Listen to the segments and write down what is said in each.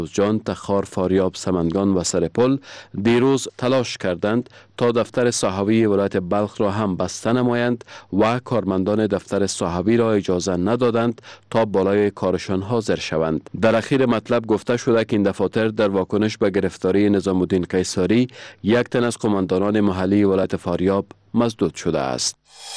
جان، تخار، فاریاب، سمنگان و سرپل دیروز تلاش کردند تا دفتر صحابی ولایت بلخ را هم بسته نمایند و کارمندان دفتر صحابی را اجازه ندادند تا بالای کارشان حاضر شوند. در اخیر مطلب گفته شده که این دفاتر در واکنش به گرفتاری نظام الدین قیصری یک تن از قماندانان محلی ولایت فاریاب مسدود شده است.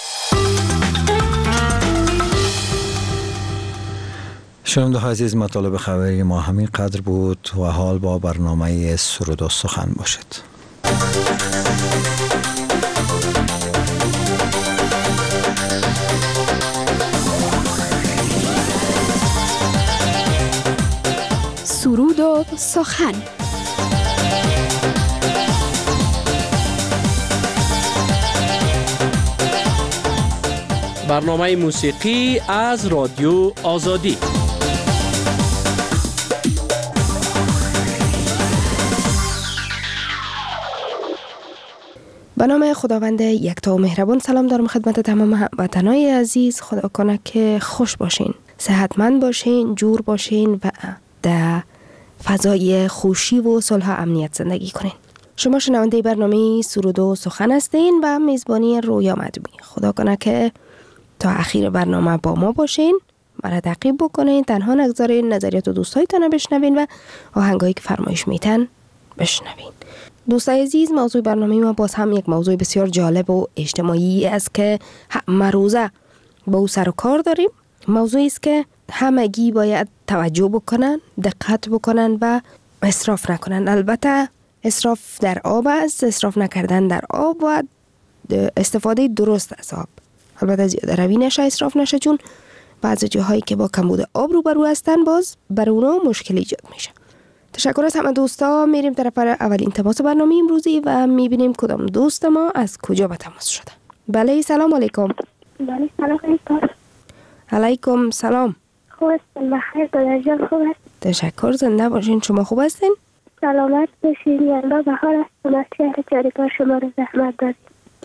شنونده عزیز، مطالب خبری ما همین قدر بود و حال با برنامه سرود و سخن باشید. سرود و سخن. برنامه موسیقی از رادیو آزادی. به نام خداوند یکتا و مهربان سلام دارم خدمت تمام هموطنان عزیز. خدا کنه که خوش باشین، صحتمند باشین، جور باشین و در فضای خوشی و صلح و امنیت زندگی کنین. شما شنونده برنامه سرود و سخن هستین و میزبانی رویا مدومی. خدا کنه که تا اخیر برنامه با ما باشین، مرا تعقیب بکنین، تنها نگذارین، نظریات و دوستایتان بشنوین و آهنگایی که فرمایش میتن بشنوین. دوستای عزیز، موضوع برنامه ما باز هم یک موضوع بسیار جالب و اجتماعی است که همه روزه با او سر و کار داریم. موضوعی است که همگی باید توجه بکنن، دقت بکنن و اسراف نکنن. البته اسراف در آب است، اسراف نکردن در آب و استفاده درست از آب. البته زیاده روی نشه، اسراف نشه، چون بعضی جاهایی که با کمبود آب روبرو هستن باز بر اونا مشکل ایجاد میشه. تشکر از همه دوستا. میریم طرف اولین تماس برنامه امروزی و میبینیم کدام دوست ما از کجا به تماس شده. بله، سلام علیکم. بله، سلام علیکم. علیکم سلام. خوب هستین؟ بخیر، درجه خوب است. تشکر، زنده باشین. شما خوب هستین؟ سلامت باشین. یلدا بهار است. از شهر چاریکار شما رو زحمت دارید.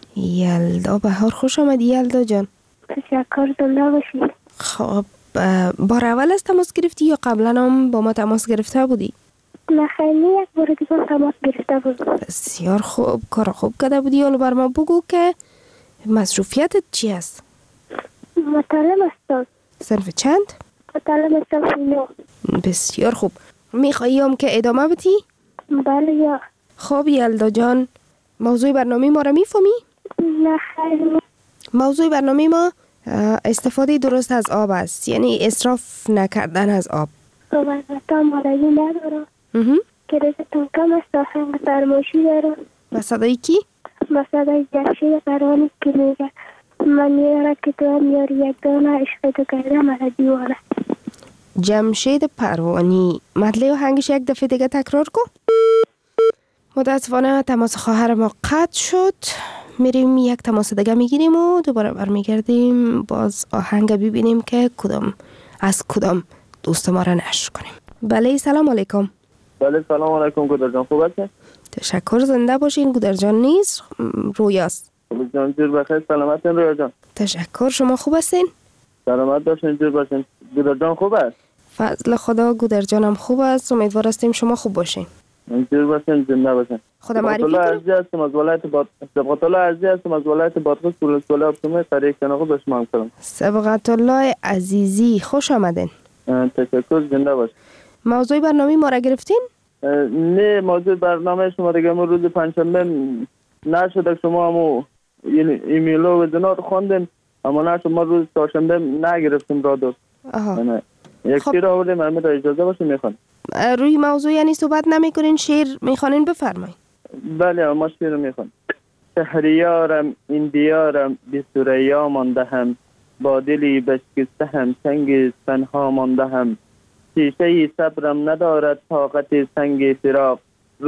یلدا بهار، خوش آمدی یلدا جان. تشکر، زنده باشین. خب بار اول از تماس گرفتی یا قبلا هم با ما تماس گرفته بودی؟ نه خیلی، یک بار دیگه تماس گرفته بود. بسیار خوب، کار خوب کرده بودی. حالا بر ما بگو که مصروفیتت چی است؟ مطالب هستم. صنف چند؟ مطالب صنف 9. بسیار خوب. میخوایی هم که ادامه بدی؟ بله یا. خب یلدا جان، موضوع برنامه ما را میفهمی؟ نه خیلی. موضوع برنامه ما استفاده درست از آب است، یعنی اسراف نکردن از آب. خب البته مالایی ندارم که رزتون کم است. آهنگ فرمایشی دارم. و صدای کی؟ با صدای جمشید پروانی که میگه من یاره که تو هم یاری یک دانه عشق تو کرده مرا دیوانه. جمشید پروانی. مطلع آهنگش یک دفعه دیگه تکرار کن. متاسفانه تماس خواهر ما قطع شد. میریم یک تماس دیگه میگیریم و دوباره برمیگردیم باز آهنگ ببینیم که کدام دوست ما را نشر کنیم. بله، سلام علیکم. بله، سلام علیکم. گودر جان خوب هستین؟ تشکر، زنده باشین. گودر جان نیست، رویاست. خوب جان، جور بخیر، سلامتین رویا جان. تشکر، شما خوب هستین؟ سلامت باشین، جور باشین. گودر جان خوب است؟ فضل خدا، گودر جانم خوب است. امیدوار هستیم شما خوب باشین. جور باشین، زنده باشین. خدا معرفی کنید. عزیز هستم از ولایت سبقت الله عزیز هستم از ولایت بادغیس ولسوالی ابشمه قریه کناغو به شما می‌کنم. سبقت الله عزیزی، خوش آمدین. تشکر، زنده باش. موضوع برنامه ما را گرفتین؟ نه، موضوع برنامه شما دیگه ما روز پنجشنبه نشد، شما همو ایمیل و وزنات خواندین، اما نشد، ما روز چهارشنبه نگرفتیم رادو. یک شعر آوردیم، همه را اجازه باشه میخوان. روی موضوع یعنی صحبت نمیکنین، شعر میخوانین؟ بفرمایید. بله، ما شعر میخوان. شهریارم این دیارم بی ثریا مانده هم، با دلی بشکسته هم سنگ تنها مانده هم، شیشه صبرم ندارد طاقت سنگ فراق،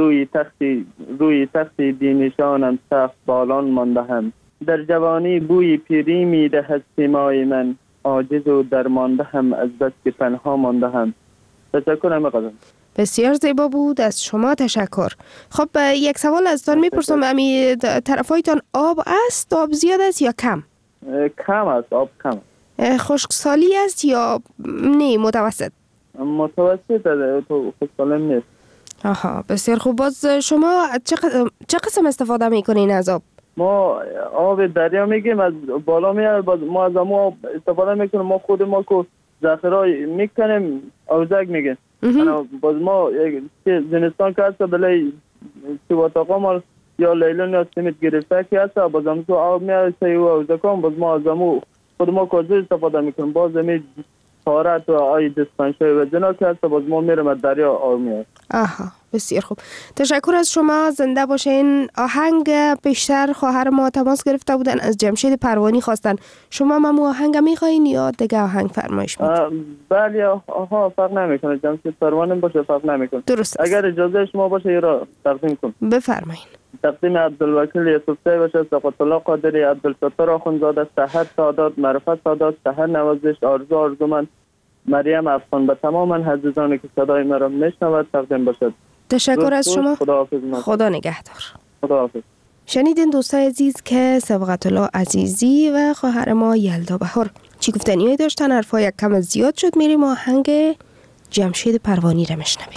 روی تختی بینشانم سخت بالان مانده هم، در جوانی بوی پیری میدهد سیمای من، عاجز و درمانده هم از بس که پنها مانده هم. تشکر همه قدم. بسیار زیبا بود، از شما تشکر. خب یک سوال ازتان میپرسم، امی طرفایتان آب است؟ آب زیاد است یا کم؟ کم است، آب کم. خشکسالی است یا نه متوسط؟ متوسطه، تو خود سالم نیست. آها بسیار خوب. باز شما چه قسم استفاده میکنین از آب؟ ما آب دریا میگیم، از بالا میاد، ما از آب استفاده میکنیم. ما خود ما کو ذخیره میکنیم، اوزک میگیم. باز ما زمستان که هست بله تو اتاقا ما یا لیلون یا سیمت گرفته که هست، باز هم تو آب میاد و اوزکان، باز ما از خود ما کوزه استفاده میکنیم. باز می تارت و آی دسپنشای و جنا که هست، باز ما میرم از دریا آب میاد. آها بسیار خوب. تشکر از شما، زنده باشین. آهنگ پیشتر خواهر ما تماس گرفته بودن، از جمشید پروانی خواستن. شما ممو آهنگ میخواین یا دیگه آهنگ فرمایش میدین؟ بله آها، فرق نمیکنه، جمشید پروانی باشه فرق نمیکنه. درست. اگر اجازه شما باشه ای را تقدیم کنم. بفرمایین. تقدیم عبدالوکیل یوسفزی باشه، سقط الله قادری، عبدالستار آخوندزاده، سحر سادات، معرفت سادات، سحر نوازش، آرزو آرزومند، مریم افغان، به تمام عزیزانی که صدای مرا میشنود تقدیم باشد. تشکر از شما. خدا نگهدار. خداحافظ. شنیدین دوستای عزیز که سبقت الله عزیزی و خواهر ما یلدا بهار چی گفتنیایی داشتن. حرفا یک کم زیاد شد، میریم آهنگ جمشید پروانی را میشنویم.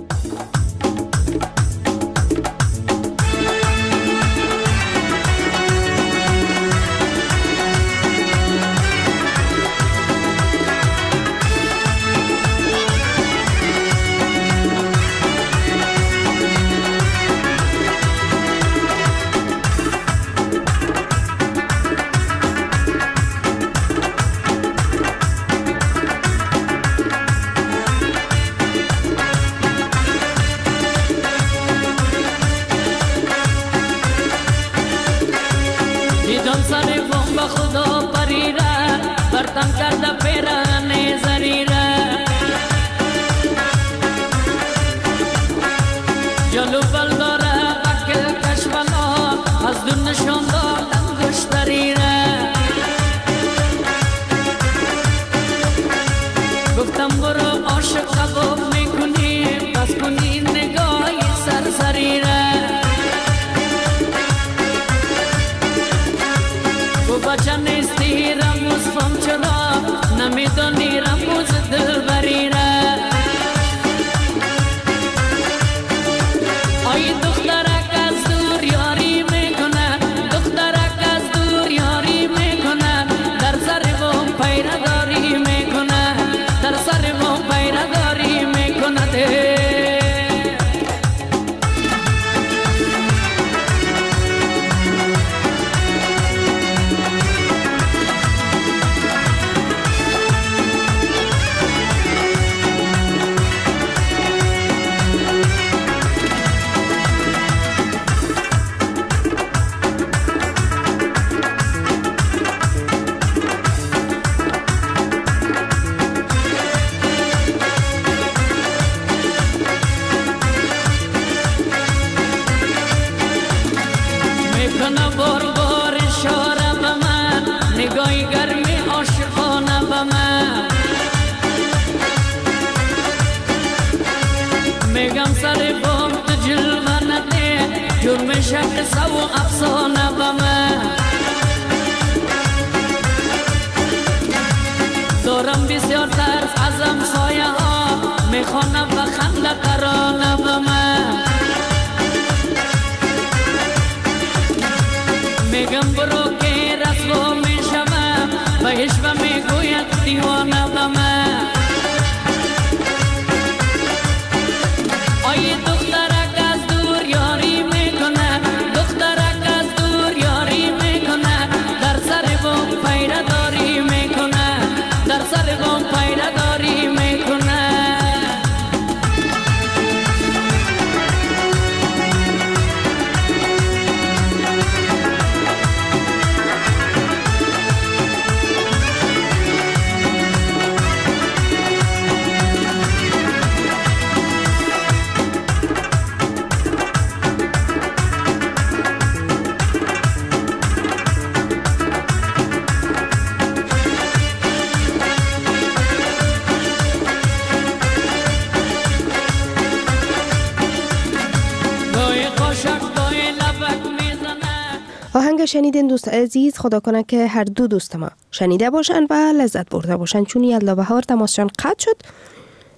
آهنگ شنیدین دوست عزیز، خدا کنه که هر دو دوست ما شنیده باشن و لذت برده باشن. چون یلدا بهار تماسشان قطع شد،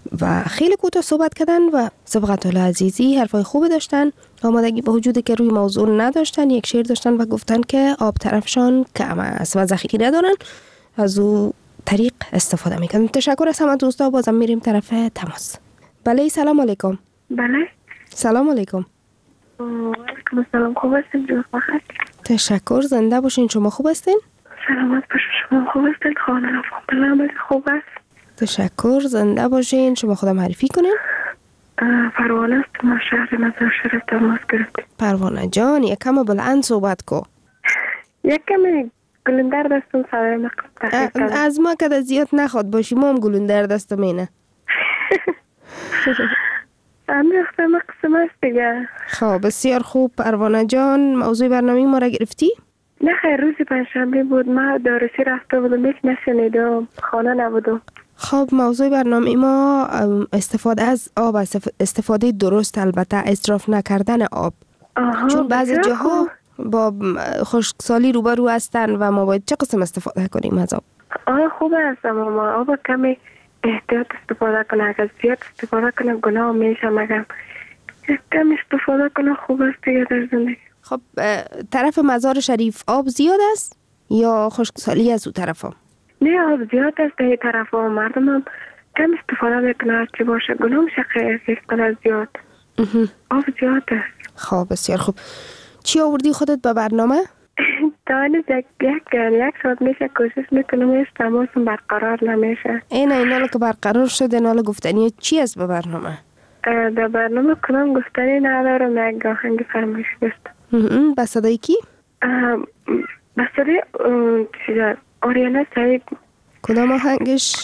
و خیلی کوتاه صحبت کردن و سبقت الله عزیزی حرفای خوب داشتن، آمادگی با وجود که روی موضوع نداشتن، یک شعر داشتن و گفتن که آب طرفشان کم است و ذخیره ندارن، از او طریق استفاده میکنن. تشکر از همه دوستا. بازم میریم طرف تماس. بله سلام علیکم. بله سلام علیکم. علیکم السلام. خوب هستین؟ جور بخیر. تشکر. زنده باشین. شما خوب هستین؟ سلامت باشین. شما خوب هستین؟ خانه خوب است. تشکر. زنده باشین. شما خودم معرفی کنین. پروانه است. ما شهر مزار شریف تماس گرفتیم. پروانه جان یک کم بلند صحبت کو. یک کمی گلندر دستم صدای مقصد. از ما که زیاد نخواد باشی، ما هم گلندر دستم اینه. همین وقت مقصد است دیگه. خب بسیار خوب. پروانه جان موضوع برنامه ما را گرفتی؟ نه خیر، روزی پنجشنبه بود، ما دارسی رفته بودم، هیچ نشنیدم، خانه نبودم. خب موضوع برنامه ما استفاده از آب است، استفاده درست، البته اسراف نکردن آب. چون بعضی جاها با خشکسالی روبرو هستن و ما باید چه قسم استفاده کنیم از آب؟ خوب است، اما آب کمی احتیاط استفاده کنه. اگر زیاد استفاده کنه گناه میشه، مگر کم استفاده کنه خوب است دیگه در زندگی. خب طرف مزار شریف آب زیاد است یا خشکسالی از اون طرف ها؟ نه، آب زیاد است در طرف ها. مردم هم کم استفاده میکنه، هرچی باشه گناه میشه خیلی کنه زیاد. آب زیاد است. خب بسیار خوب. چی آوردی خودت به برنامه؟ دانه یک ساعت میشه کوشش میکنم، هیچ تماسم برقرار نمیشه. اینا که برقرار شده، نال گفتنی چی است به برنامه؟ در برنامه کنم گفتنی ندارم، یک آهنگ فرمایش داشتم. به صدای کی؟ به صدای آریانا سعید. کدام آهنگش؟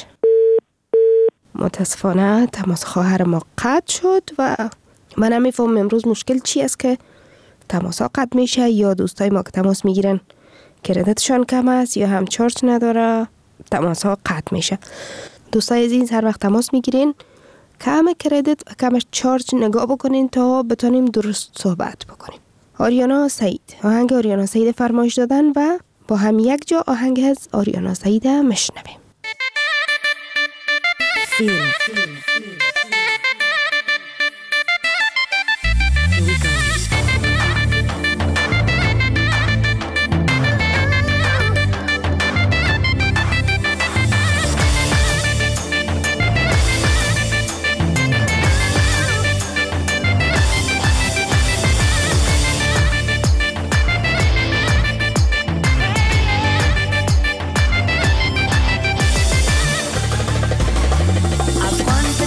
متاسفانه تماس خواهر ما قطع شد و من نمیفهم امروز مشکل چی است که تماس ها قطع میشه، یا دوستای ما که تماس میگیرن کردتشان کم است یا هم چارج نداره تماس ها قطع میشه. دوستای عزیز هر وقت تماس میگیرین کم کردت و کم چارج نگاه بکنین تا بتونیم درست صحبت بکنیم. آریانا سعید، آهنگ آریانا سعید فرمایش دادن و با هم یک جا آهنگ از آریانا سعید مشنویم. Aguante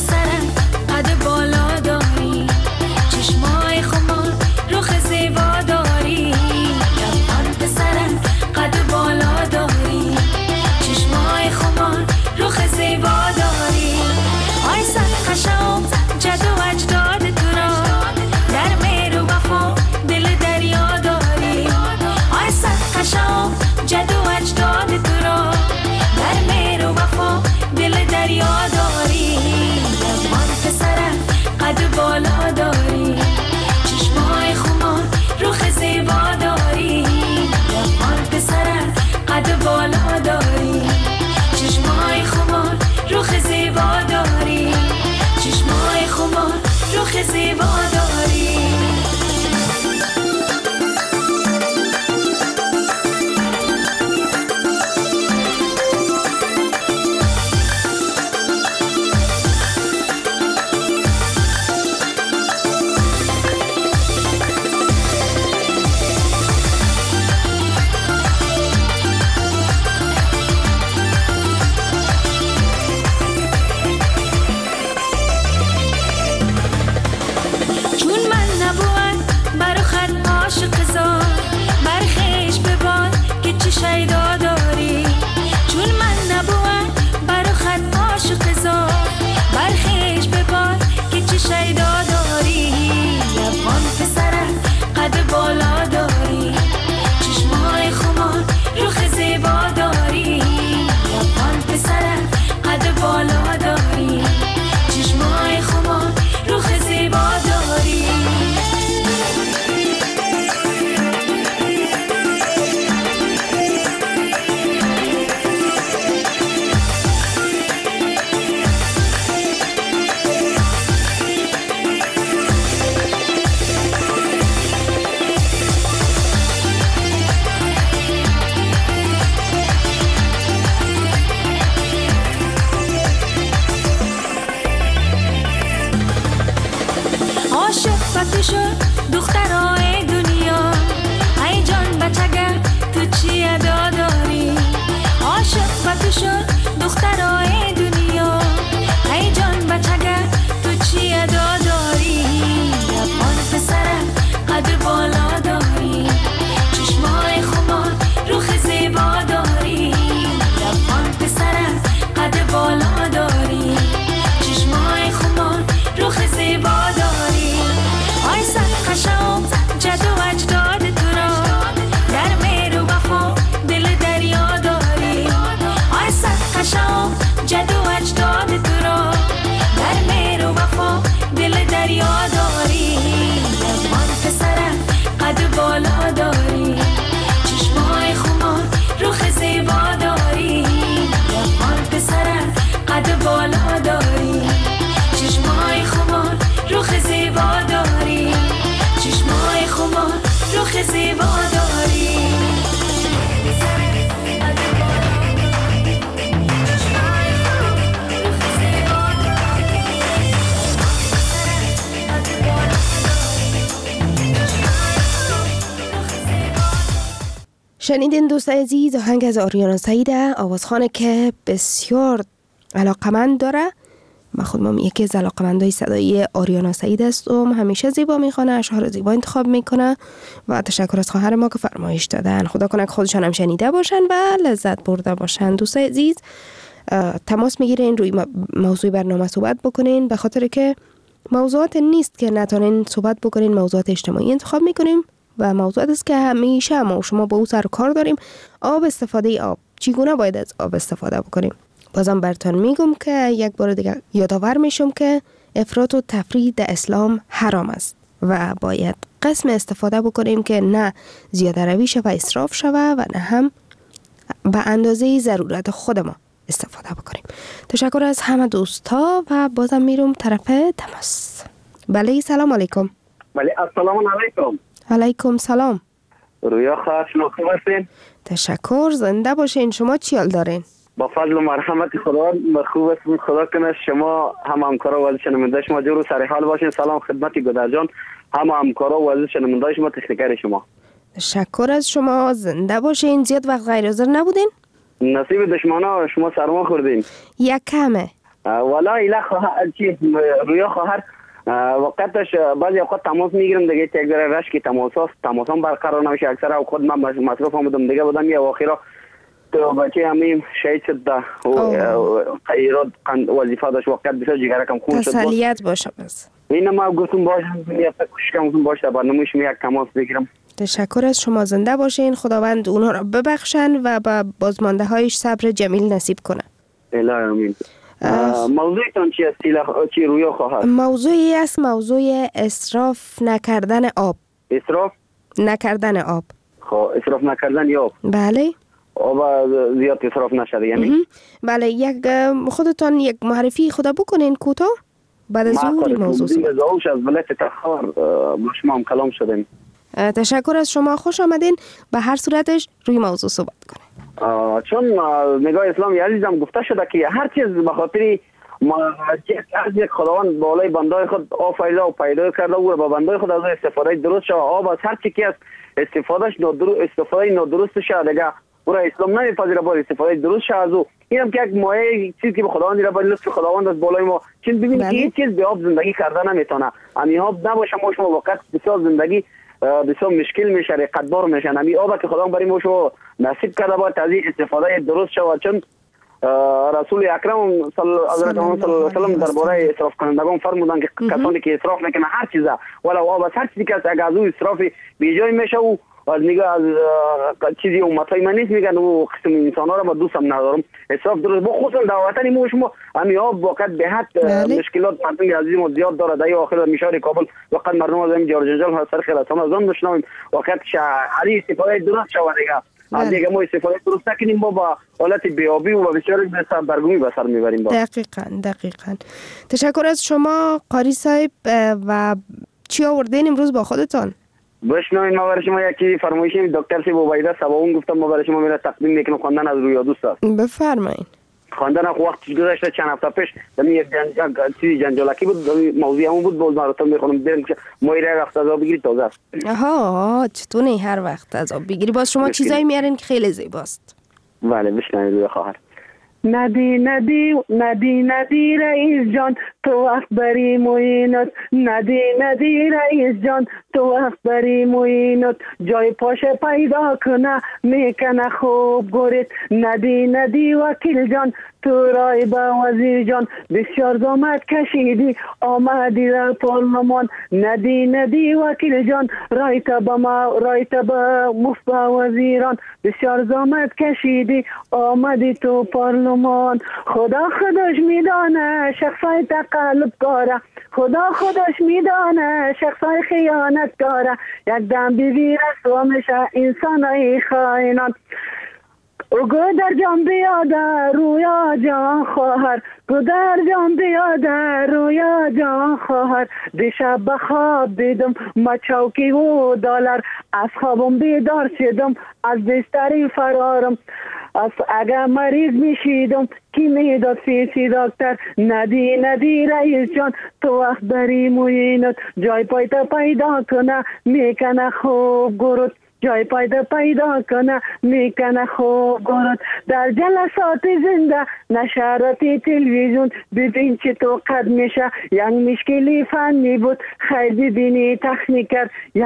عاشق و تو شد دخترای دنیا ای جان بچگه تو چی ادا داری عاشق و تو شد دخترای دنیا ای جان بچگه تو چی ادا داری لبان پسره قدر بالا داری چشمای خمار روخ زیبا داری لبان پسره قدر بالا داری چشمای خمار روخ زیبا داری آی صد قشنگ جد و اجداد تو را در مهر و وفا دل دریا داری آی صد قشنگ جد و اجداد تو را در مهر و وفا دل دریا داری لبان پسره قد بالا داری چشمای خمار روخ زیبا داری لبان پسره قد بالا داری چشمای خمار روخ زیبا داری چشمای خمار روخ زیبا داری شنیدین دوست عزیز آهنگ از آریانا سعیده، آوازخوانه که بسیار علاقمند داره. من خودم یکی از علاقمندای صدایی آریانا سعیده هستم. همیشه زیبا میخونه، اشعار زیبا انتخاب میکنه و تشکر از خواهر ما که فرمایش دادن. خدا کنه که خودشان هم شنیده باشن و لذت برده باشن. دوست عزیز تماس میگیرین روی موضوع برنامه صحبت بکنین، به خاطر که موضوعات نیست که نتونین صحبت بکنین، موضوعات اجتماعی انتخاب میکنیم و موضوعات است که همیشه ما و شما با او سر و کار داریم. آب، استفاده آب، چگونه باید از آب استفاده بکنیم. بازم براتون میگم که یک بار دیگه یادآور میشم که افراط و تفریط در اسلام حرام است و باید قسم استفاده بکنیم که نه زیاده روی شوه و اسراف شوه و نه هم به اندازه ضرورت خود ما استفاده بکنیم. تشکر از همه دوستا و بازم میرم طرف تماس. بله سلام علیکم. بله السلام علیکم. علیکم سلام. رویا خواهر شما خوب هستین؟ تشکر، زنده باشین. شما چی حال دارین؟ با فضل و مرحمت خدا خوب هستم. خدا کنه شما هم همکارا و عزیز شنونده شما جور و سر حال باشین. سلام خدمت گودر جان، هم همکارا و عزیز شنونده شما، تکنیکر شما. تشکر از شما، زنده باشین. زیاد وقت غیر حاضر نبودین؟ نصیب دشمنا شما سرما خوردین. یک کمه. والا اله خواهر چی رویا خواهر وقتش بعضی اوقات تماس میگیرم دیگه یک ذره رش که تماسام برقرار نمیشه. اکثر اوقات من مصروف آمدم دیگه بودم یا اخیرا تو بچه همین شهید شد و ایراد وظیفه داشت وقت بسیار جگرکم خون شد. تسلیت باشه بس. این ما گفتم باشم یک کوششم باشه برنامه‌اش یک تماس بگیرم. تشکر از شما، زنده باشین. خداوند اونها را ببخشن و با بازمانده هایش صبر جمیل نصیب کنه. الهی آمین. موضوعتون چی است چی رویا خواهد؟ موضوعی است، موضوع اسراف نکردن آب. اسراف نکردن آب. خب اسراف نکردن آب. بله. آب زیاد اسراف نشده یعنی؟ بله. یک خودتان یک معرفی خدا بکنین کوتاه بعد از اون موضوع زوج از ولایت تخار با شما هم کلام شدیم. تشکر از شما، خوش آمدین. به هر صورتش روی موضوع صحبت کنیم. چون نگاه اسلامی عزیزم گفته شده که هر چیز به خاطر از یک خداوند بالای بندای خود آفریده و پیدا کرده و با بندای خود از استفاده درست شد. آب از هر چی که است استفاده نادرست شد دیگه او را اسلام نمیپذیره، باید استفاده درست شد از او. این هم که یک مایه چیزی که به خداوند را باید لطف خداوند از بالای ما. چون ببینید که هیچ چیز به آب زندگی کرده نمیتونه. امی آب نباشه ما شما وقت بسیار زندگی بسیار مشکل میشه، قدبار میشن. امی آب که خداوند برای ما شو نصیب کرده باید از این استفاده درست شود. چون رسول اکرم صلی الله علیه و سلم درباره اسراف کنندگان فرمودند که کسانی که اسراف میکنن هر چیزا ولو آب از هر چیزی که اگر از او اسراف بیجای میشه و از نگاه از چیزی امتای من نیست میگن و قسم انسان ها را با دوستم ندارم. اسراف درست با خصوصا دعوتنی ما شما امی آب وقت به حد مشکلات مردم عزیز ما زیاد داره. در آخر میشار کابل وقت مردم از این جنجال ها سر خلاصان از آن داشتیم وقت علی استفاده درست شود دیگه دیگه ما استفاده درست نکنیم ما با حالت بیابی و بسیار به برگمی به سر میبریم. دقیقاً. تشکر از شما قاری صاحب. و چی آوردین امروز با خودتان؟ بشنوین ما برای شما یکی فرمایشی دکتر سی بوبایده سباون گفتم ما برای شما میره تقدیم میکنم خواندن از رویا دوست است. بفرمایید. خواندن وقتش گذشته. چند هفته پیش یک چیزی جنجالکی بود، موضوع همون بود. باز مراتب میخونم بریم که مایره وقت عذاب بگیری تازه است. آها چطور نه هر وقت عذاب بگیری؟ باز شما چیزایی میارین که خیلی زیباست. بله بشنوید روی خواهر. ندی ندی ندی ندی رئیس جان تو وقت بری موینت، ندی ندی رئیس جان تو وقت بری موینت، جای پاشه پیدا کنه میکنه خوب گورید، ندی ندی وکیل جان تو رای با وزیر جان بسیار زحمت کشیدی آمدی در پارلمان، ندی ندی وکیل جان رایت با مفت با وزیران بسیار زحمت کشیدی آمدی تو پارلمان، خدا خودش میدانه شخصای تقلب کاره، خدا خودش میدانه شخصای خیانت کاره، یک دم بیوی رسوا میشه انسان های خائنان، گو در جان بیاده رویا جان خواهر، گو در جان بیاده رویا جان خواهر، دیشب بخواب دیدم ما چوکی و دلار، از خوابم بیدار شدم از بستری فرارم، از اگر مریض میشیدم کی میداد فیسی دکتر، ندی ندی رئیس جان تو وقت بری موینت، جای پایتا پیدا کنه میکنه خوب گرد، جای پیدا کنه میکنه خوب گرد، در جلسات زنده نشراتی تلویزیون ببین چه تو قد میشه، یک مشکلی فنی بود خیر ببینی تکنیکر، یک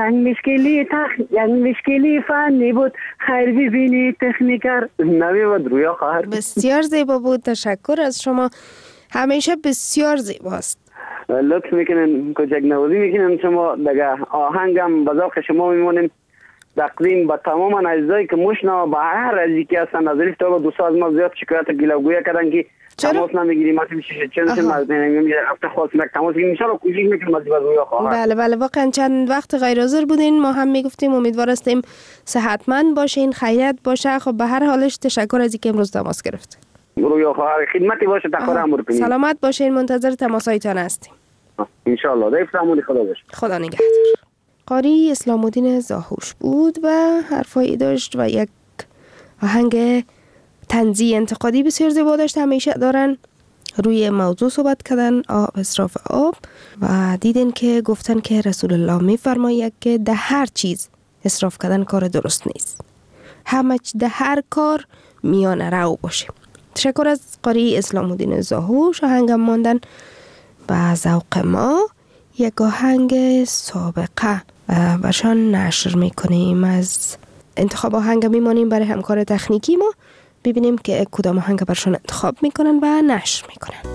مشکلی فنی بود خیر ببینی تکنیکر. نوی بود رویا خواهر. بسیار زیبا بود، تشکر از شما، همیشه بسیار زیباست. لطف میکنین کوچک نوازی میکنین شما دیگه، آهنگم به ذوق شما میمونیم تقدیم به تمام اجزایی که مشنا به هر ازی که هستن. از لیفت تا دوستا از ما زیاد شکایت گیلاگویی کردن که تماس نمیگیریم، ما میشه چند هفته خواستیم تماس بگیریم، ان شاء الله کوشش میکنیم از رویا خواهر. بله واقعا چند وقت غیر حاضر بودین، ما هم میگفتیم امیدوار هستیم صحتمند باشین، خیریت باشه. خب به هر حالش تشکر از اینکه امروز تماس گرفتین. رویا خواهر خدمتی باشه، تقدیر امر کنید. سلامت باشین، منتظر تماسایتان هستیم ان شاء الله. دایف سامونی خدا باشه. خدا نگهدار. قاری اسلام الدین زاهوش بود و حرفایی داشت و یک آهنگ طنزی انتقادی بسیار زیبا داشت. همیشه دارن روی موضوع صحبت کردن، اسراف آب، و دیدن که گفتن که رسول الله میفرماید که ده هر چیز اسراف کردن کار درست نیست، همه ده هر کار میانه رو باشه. تشکر از قاری اسلام الدین زاهوش. آهنگم ماندن به ذوق ما، یک آهنگ سابقه برشان نشر میکنیم. از انتخاب آهنگ میمانیم برای همکار تکنیکی ما، ببینیم که کدام آهنگ برشان انتخاب میکنن و نشر میکنن.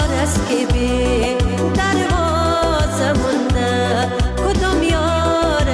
دروازه مونده کدام یار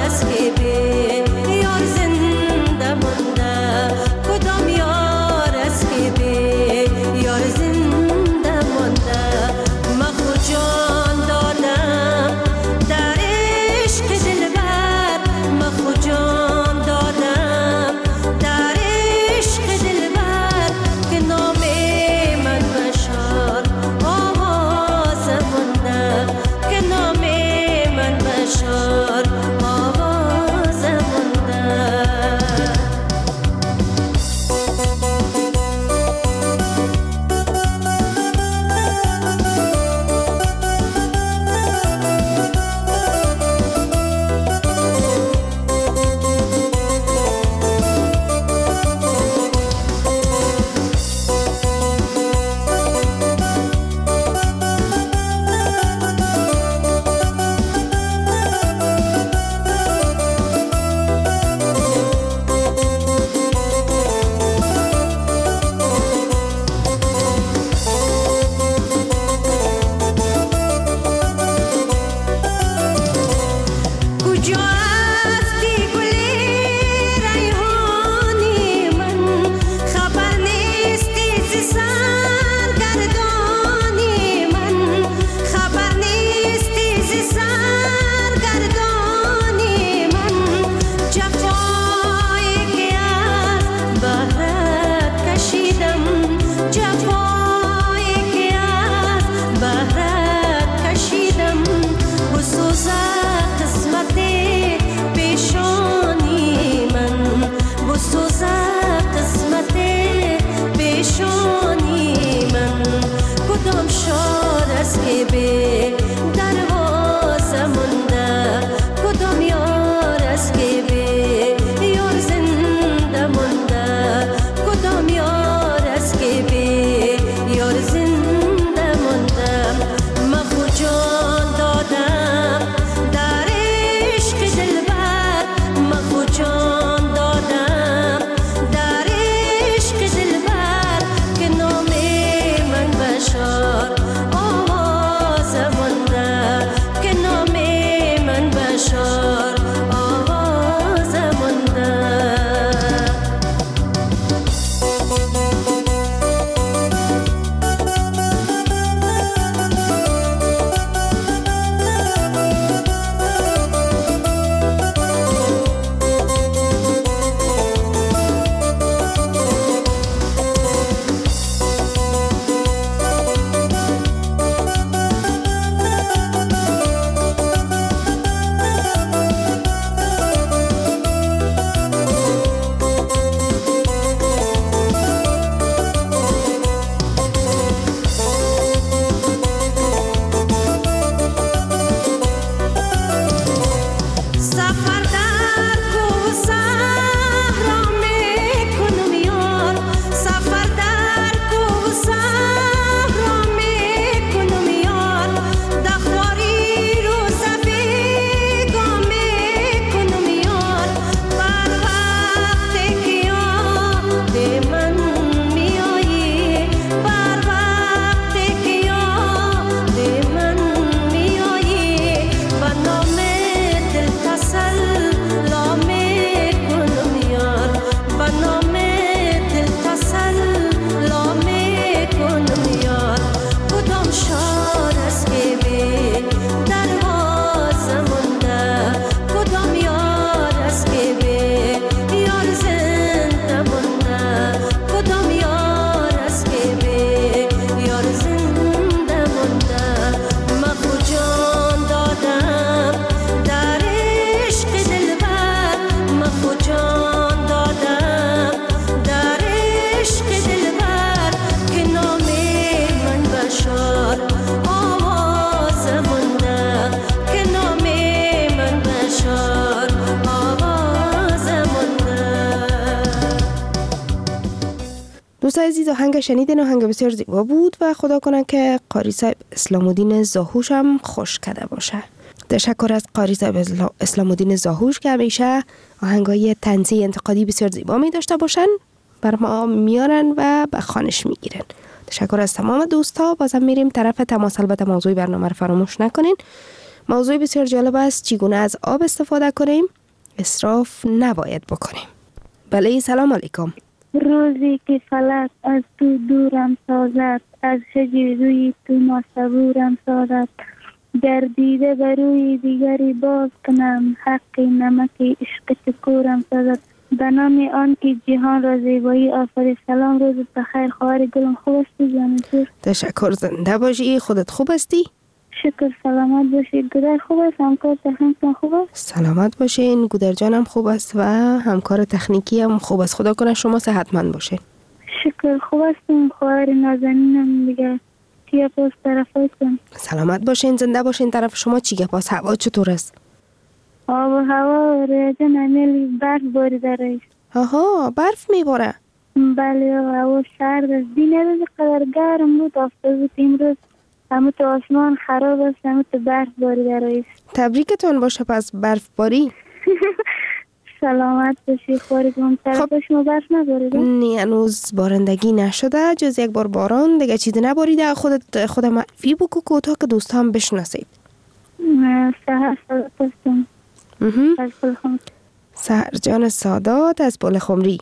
دوستان عزیز، آهنگ شنیدین، آهنگ بسیار زیبا بود و خدا کنه که قاری صاحب اسلام الدین زاهوش هم خوش کرده باشه. تشکر از قاری صاحب اسلام الدین زاهوش که همیشه آهنگای طنزی انتقادی بسیار زیبا می داشته باشن، بر ما میارن و به خوانش میگیرن. تشکر از تمام دوستا. بازم میریم طرف تماس. البته موضوع برنامه رو فراموش نکنین. موضوع بسیار جالب است، چگونه از آب استفاده کنیم، اسراف نباید بکنیم. بله، سلام علیکم. روزی که فلک از تو دورم سازد، از شجر روی تو ناصبورم سازد، گردیده بر روی دیگری باز کنم، حق نمک عشق تو کورم سازد. به نام آن که جهان را زیبایی آفرید. سلام، روز بخیر. خواهر گلم خوب هستی جانم؟ تشکر، زنده باشی. خودت خوب هستی؟ شکر، سلامت باشید. گودر خوب است؟ همکار تکنیکی خوب است؟ سلامت باشین. گودر جانم خوب است و همکار تکنیکی هم خوب است. خدا کنه شما صحتمند باشین. شکر، خوب هستم. خواهر نازنینم دیگه چیه پاس طرفایتون؟ سلامت باشین، زنده باشین. طرف شما چیه پاس؟ هوا چطور است؟ آب و هوا ریاضه نمیلی، برف باریده رئیس. آها، برف میباره؟ بله، هوا سرد است. دین روز قدر گرم بود، آفتاب بود. امروز همه تو آسمان خراب است، همه تو برف باریده رئیس. تبریکتون باشه پس برف باری. سلامت باشی. خواهرگم طرف شما برف نباریده؟ نه، هنوز بارندگی نشده، جز یک بار باران دیگه چیزی نباریده. خود معرفی بکو کوتاه که دوست هم بشناسید. سهر سادات هستم از پلخمری. سهر جان سادات از پلخمری.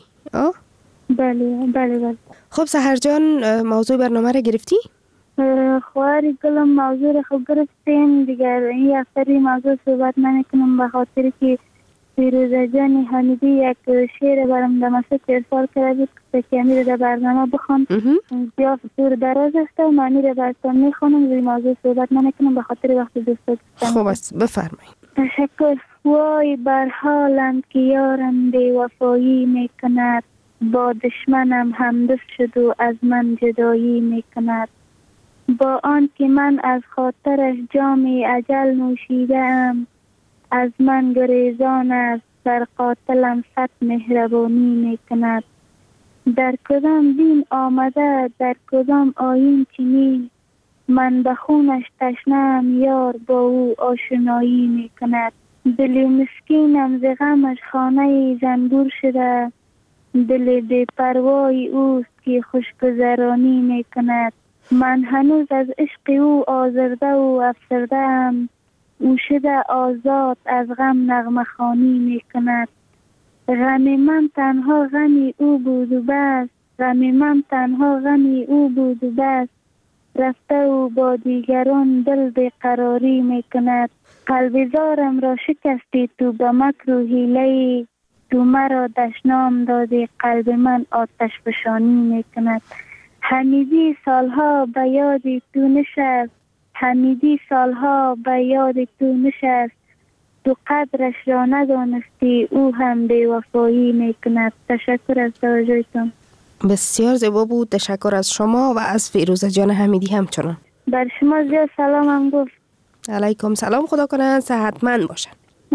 بله. خب سهر جان، موضوع برنامه را گرفتی؟ خواهر گلم موضوع را خوب گرفتیم دیگر. این هفته موضوع صحبت نکنم به خاطر که فیروزه جان حمیدی یک شعر برام دمسته ارسال کرده بود که امیر در برنامه بخوان. زیاد دور دراز است و من را براتون میخوانم. روی موضوع صحبت نکنم به خاطر وقت دوست. خوب است، بفرمایید. تشکر. وای بر حالم که یارم بی وفایی میکند، با دشمنم همدست شد و از من جدایی میکند. با آن که من از خاطرش جام اجل نوشیدم، از من گریزان است، بر قاتلم صد مهربانی میکند. در کدام دین آمده، در کدام آیین چنین، من به خونش تشنه‌ام، یار با او آشنایی میکند. دل مسکینم ز غمش خانه زنبور شده، دل بی پروای اوست که خوشگذرانی میکند. من هنوز از عشق او آزرده و افسرده ام، او شده آزاد از غم نغمه خوانی میکند. غم من تنها غمی او بود و بس، غم من تنها غمی او بود و بس، رفته و با دیگران دل بیقراری میکند. قلب زارم را شکستی تو به مکر و حیله، تو مرا دشنام دادی، قلب من آتش فشانی میکند. حمیدی سالها به یاد تو نشست، حمیدی سالها به یاد تو نشست، تو قدرش را ندانستی، او هم بی وفایی میکند. تشکر از توجهتون. بسیار زیبا بود. تشکر از شما و از فیروزه جان حمیدی همچنان. بر شما زیاد سلامم گفت. علیکم سلام. خدا کنه صحتمند باشن.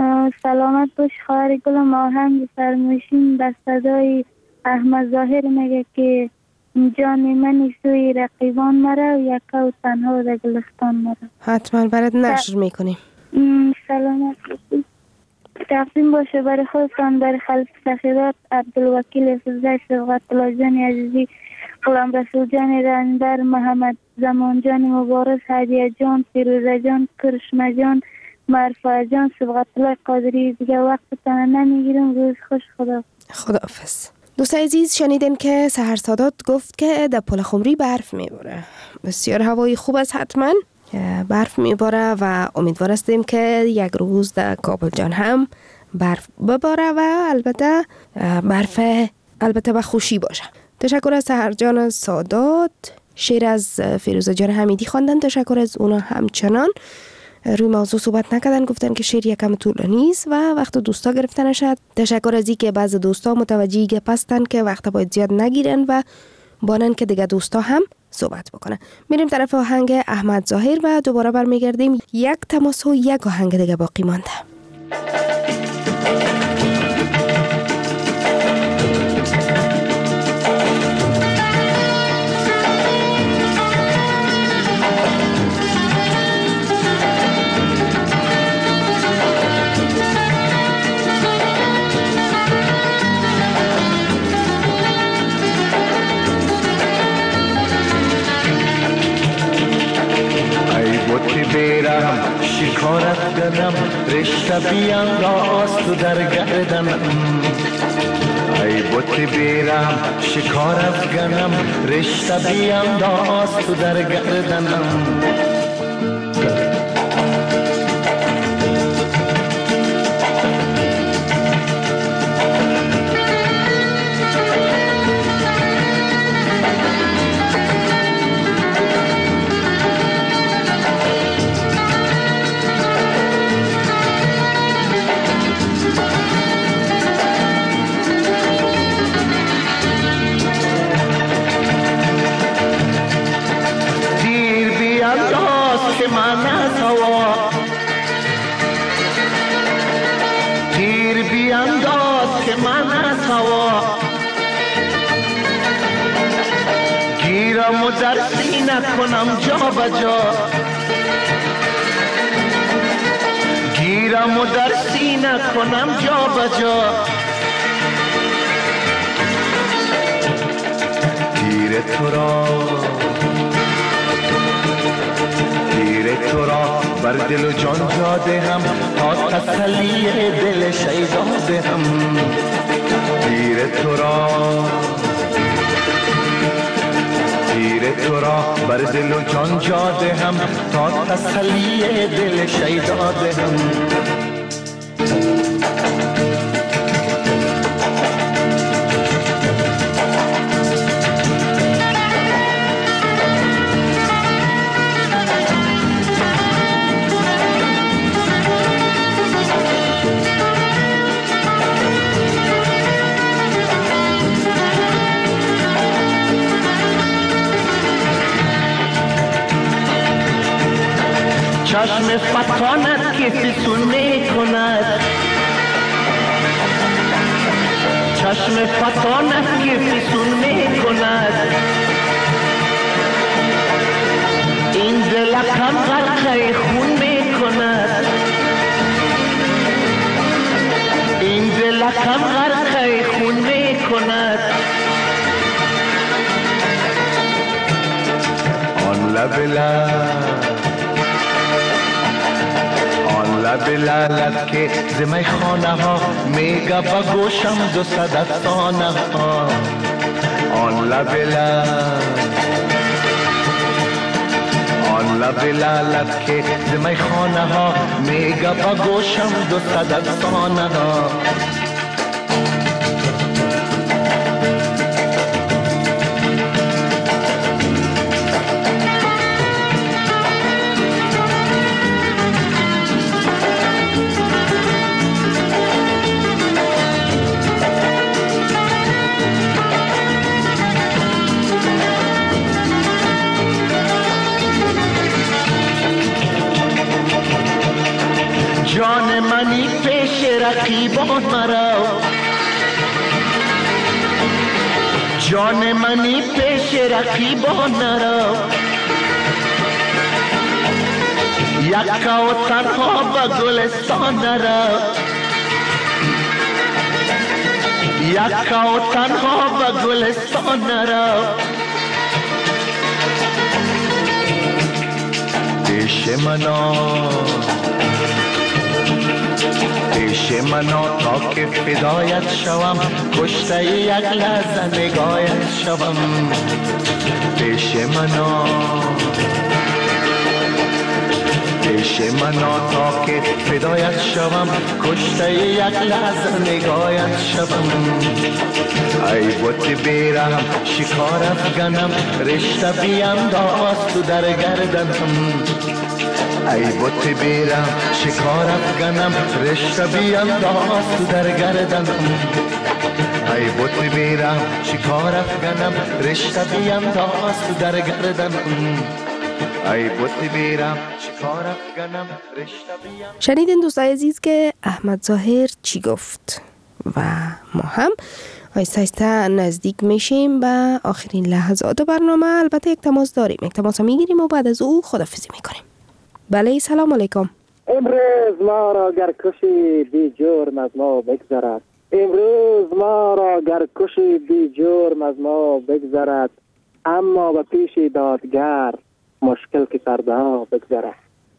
سلامت باش. خواهر گلم آهنگ فرمایشین به صدای احمد ظاهر میگه که جان من سوی رقیبان مرا، یکا و تنها در گلستان مرا. حتما برات نشر میکنیم. سلامت باشید. تقدیم باشه برای خودتان، برای خلف سخیرات عبدالوکیل فزای صبغت الله جان عزیزی، غلام رسول جان رنبر، محمد زمان جان مبارز، هدیه جان، فیروزه جان، کرشمه جان، مرفع جان، صبغت الله قادری. دیگه وقتتان نمیگیرم. روز خوش. خداحافظ. دوست عزیز، شنیدین که سحر سادات گفت که در پلخمری برف میباره. بسیار هوای خوب است، حتما برف میباره و امیدوار هستیم که یک روز در کابل جان هم برف بباره و البته به خوشی باشه. تشکر از سحر جان سادات. شعر از فیروزه جان حمیدی خواندن. تشکر از اونا همچنان. روی موضوع صحبت نکردن، گفتن که شعر یکم طولانی است و وقت دوستا گرفته نشد. تشکر از اینکه بعضی دوستا متوجه گپ هستن که وقت باید زیاد نگیرن و بانن که دیگه دوستا هم صحبت بکنن. میریم طرف آهنگ احمد ظاهر و دوباره برمیگردیم. یک تماس و یک آهنگ دیگه باقی مانده. برم شکارت کنم رشته بیانداز تو در گردنم ای بت برم شکارت کنم رشته بیانداز تو در گردنم تیر بیانداز که من از هوا گیرم و در سینه کنم جا بجا گیرم و در سینه کنم جا بجا تیر تو را بر دل و جان جاده هم تا تسلی دل شیدا دهم تیر تو را بر دل و جان جاده هم تا تسلی دل شیدا دهم چشم فتانت که فسون می کند چشم فتانت که فسون می کند این دلکم غرقه خون می کند این دلکم غرقه خون می کند آن لب لالت که زمی خانه ها میگه با گوشم 200 افسانه ها آن لب لالت که زمی خانه ها میگه با گوشم 200 افسانه ها جان منی پیش رقیبان مرا جان منی پیش رقیبان مرا یکا و تنها به گلستان نرا یکا و تنها به گلستان نرا پیش منا تا که فدایت شوم کشته یک لحظه نگاهت شوم پیش منا تا که فدایت شوم کشته یک لحظه نگاهت شوم ای بت برم شکارت کنم رشته بیانداز تو در گردنم ای بت برم شکارت کنم رشته بیانداز تو در گردنم ای بت برم شکارت کنم رشته بیانداز تو در گردنم ای بت برم شکارت کنم رشته بیانداز. شنیدین دوستای عزیز که احمد ظاهر چی گفت و ما هم آیسته آیسته نزدیک میشیم به آخرین لحظات برنامه. البته یک تماس داریم، یک تماس میگیریم و بعد از او خداحافظی میکنیم. بله سلام علیکم. امروز ما را گرکشی بی جرم از ما بگذرد امروز ما را گرکشی بی جرم از ما بگذرد اما به پیش دادگر مشکل که سرده ها بگذرد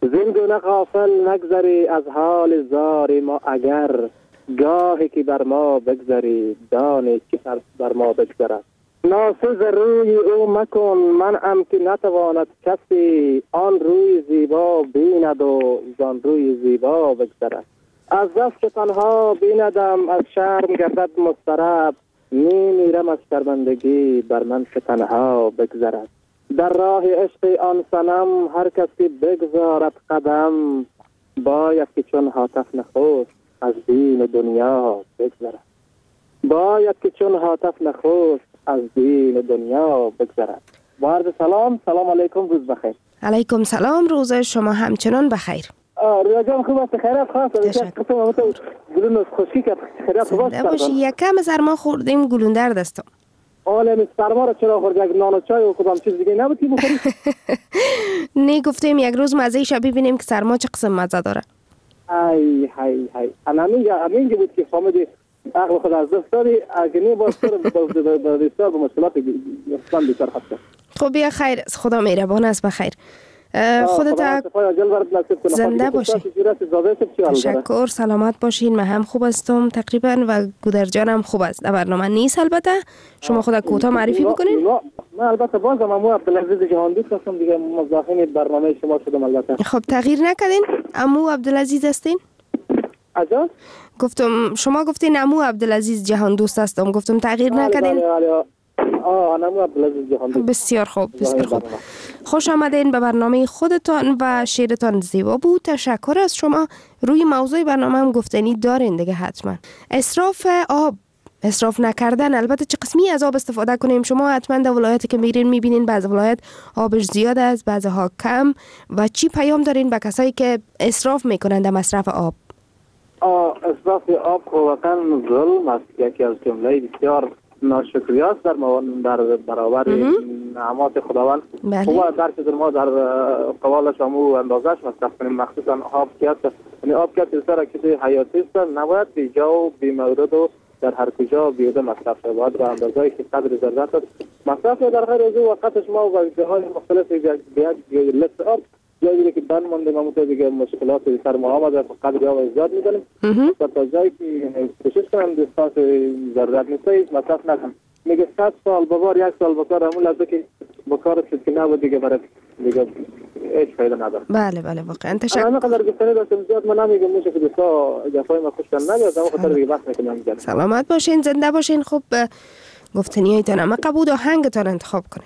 زندون غافل نگذری از حال زار ما، اگر گاهی که بر ما بگذری دانی که بر ما بگذرد. ناسز روی او مکن منعم که نتواند کسی، آن روی زیبا بیند و زان روی زیبا بگذرد. از دست تنها بیندم از شرم گردد مضطرب، میمیرم از شرمندگی بر من که تنها بگذرد. در راه عشق آن صنم هر کسی بگذارد قدم، باید که چون هاتف نخست از دین دنیا بگذرد. باید که چون هاتف نخست از دین دنیا بگذرد. با عرض سلام علیکم، روز بخیر. علیکم سلام، روز شما همچنان بخیر. ریا جان خوب است؟ خیرات خاص گلون خوشی که خیرات خوب است. باشی یکم سرما خوردیم، گلون درد است. آله سرما را چرا خورد؟ یک نان و چای و کدام چیز دیگه نبودی بخوری؟ نه گفتیم یک روز مزه شو ببینیم که سرما چه قسم مزه داره. ای همینجا بود که فهمیدی عقل خود از دست دادی. اگه نه باز تو با بسیار به مشکلات اصلا بیشتر خسته. خب یا خیر، خدا مهربان است. بخیر. خودت زنده باشی. تشکر، سلامت باشین. من هم خوب هستم تقریبا و گودر جانم خوب است. در برنامه نیست البته. شما خود کوتاه معرفی بکنین. من البته بازم امو عبدالعزیز جهاندوست هستم دیگه، مزاحم برنامه شما شدم البته. خب تغییر نکردین؟ امو عبدالعزیز هستین؟ اجا؟ گفتم شما گفتین امو عبدالعزیز جهاندوست هستم، گفتم تغییر نکردین؟ بسیار خوب، بسیار خوب. خوش آمدین به برنامه خودتان و شعرتان زیبا بود. تشکر از شما. روی موضوع برنامه هم گفتنی دارین دیگه حتما. اسراف آب، اسراف نکردن. البته چه قسمی از آب استفاده کنیم؟ شما حتما در ولایتی که میرین میبینین بعض ولایت آبش زیاد است، بعضها کم. و چی پیام دارین به کسایی که اسراف میکنن در مصرف آب؟ اسراف آب واقعا ظلم است، یکی از جمله بسیار ناشکری است در برابر نعمات خداوند. و در چیز ما در قوالش همو اندازش مصرف کنیم، مخصوصا آب که است. یعنی آب که بسیار چیز حیاتی است، نباید بی جا و بی مورد و در هر کجا بیوده مصرف شود. باید به اندازه‌ای که قدر ضرورت است مصرف در غیر از وقتش ما و جاهای مختلف یک لیتر آب جایی که بند مانده ما دیگه مشکلات سر ما آمده قدر آب زیاد می‌کنیم و تا جایی که کوشش کنم دوستان ضرورت نیست مصرف نکنم. میگه 100 سال ببار 1 سال بکار همون لحظه که بکار شد که نبود دیگه برای دیگه هیچ فایده نداره. بله واقعا تشکر. من قدر گفتنی داشتم زیاد من نمیگم میشه که دوستا جفای ما خوش کنن نمیاد اما خاطر دیگه بحث میکنم. سلامت باشین، زنده باشین. خب گفتنیایتان اما قبول آهنگتان انتخاب کنین.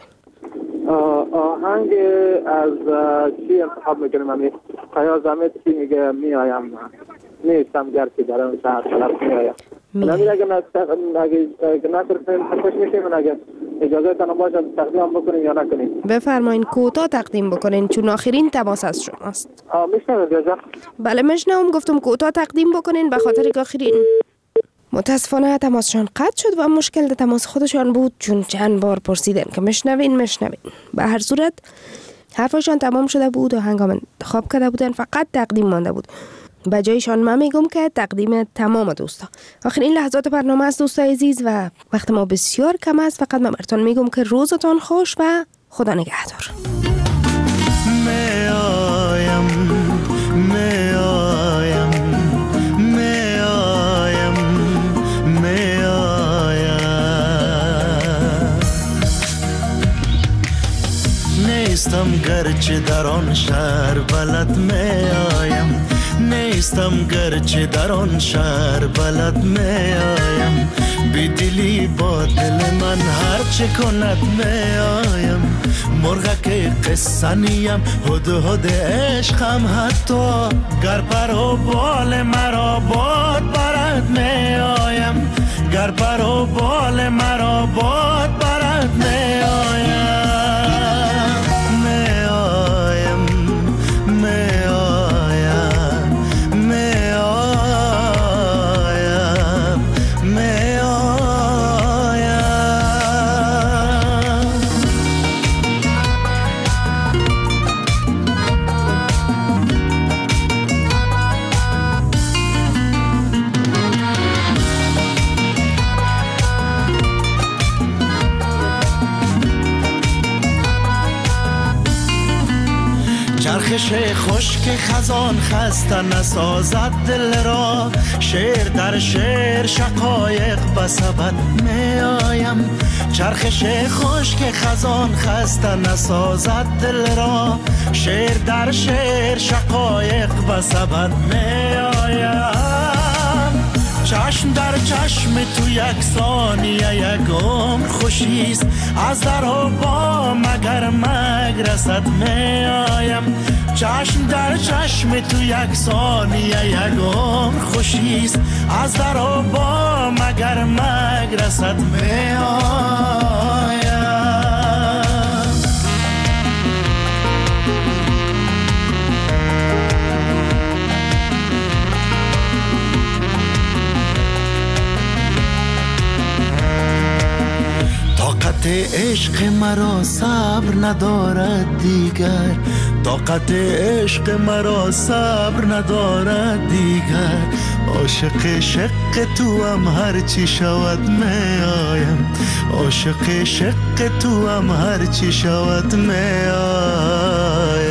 آهنگ از چی انتخاب میکنیم؟ همین خیال زمید چی میگه میایم نیستم گرچه در اون شهر طرف میایم. نمیره اگه نکنیم خوش میشیم. اگه اجازه تنم باشه تقدیم بکنیم یا نکنیم؟ بفرمایین. کوتاه تقدیم بکنین چون آخرین تماس از شماست. میشنم اجازه؟ بله میشنم. گفتم کوتاه تقدیم بکنین به خاطر که آخرین. متاسفانه تماسشان قطع شد و مشکل در تماس خودشان بود چون چند بار پرسیدن که مشنوین. به هر صورت حرفشان تمام شده بود و هنگام انتخاب کرده بودن فقط تقدیم مانده بود. به جایشان من میگم که تقدیم تمام دوستا. آخرین لحظات برنامه است دوستای عزیز و وقت ما بسیار کم است. فقط من براتون میگم که روزتان خوش و خدا نگهدار. نیستم گرچه در آن شهر بلد می آیم، نیستم گرچه در آن شهر بلد می آیم، بی دلی با دل من هر چه کند می آیم، مرغک قصه نیم هد عشقم حتی گر پر و بال مرا باد برد می آیم، گر پر و بال مرا باد برد می آیم. چرخش خشک خزان خسته نسازد دل را، شعر در شعر شقایق به سبد می آیم. چرخش خشک خزان خسته نسازد دل را، شعر در شعر شقایق به سبد می آیم. چشم در چشم تو یک ثانیه یک عمر خوشیست، از در و با مگر مگرست می آیم. چشم در چشم تو یک ثانیه یک عمر خوشیست، از در و با مگر مگرست می آیم. طاقت عشق مرا صبر ندارد دیگر، طاقت عشق مرا صبر ندارد دیگر. عاشق شق تو هم هر چی شود می آیم، عاشق شق تو هم هر چی شود می آیم.